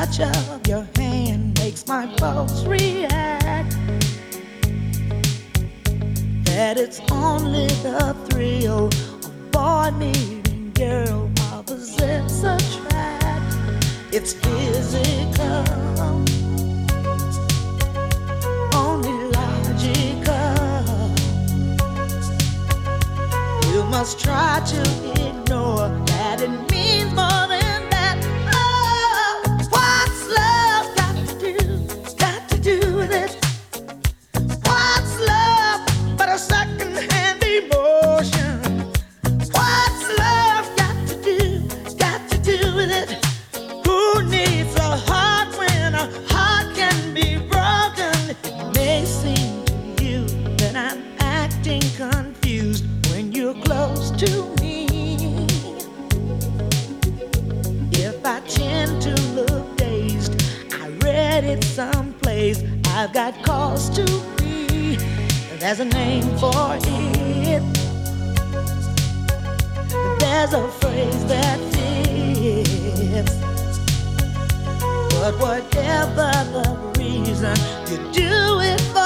touch of your hand makes my pulse react. That it's only the thrill of boy meeting girl, opposites attract. It's physical, only logical. You must try to ignore that it means more than that. Oh, what's love got to do with it? What's love but a second-hand emotion? What's love got to do with it? Who needs a heart when a heart can be broken? It may seem to you that I'm acting confused when you're close to me. If I tend to look dazed, I read it someplace. I've got cause to be. There's a name for it. There's a phrase that fits. But whatever the reason, you do it for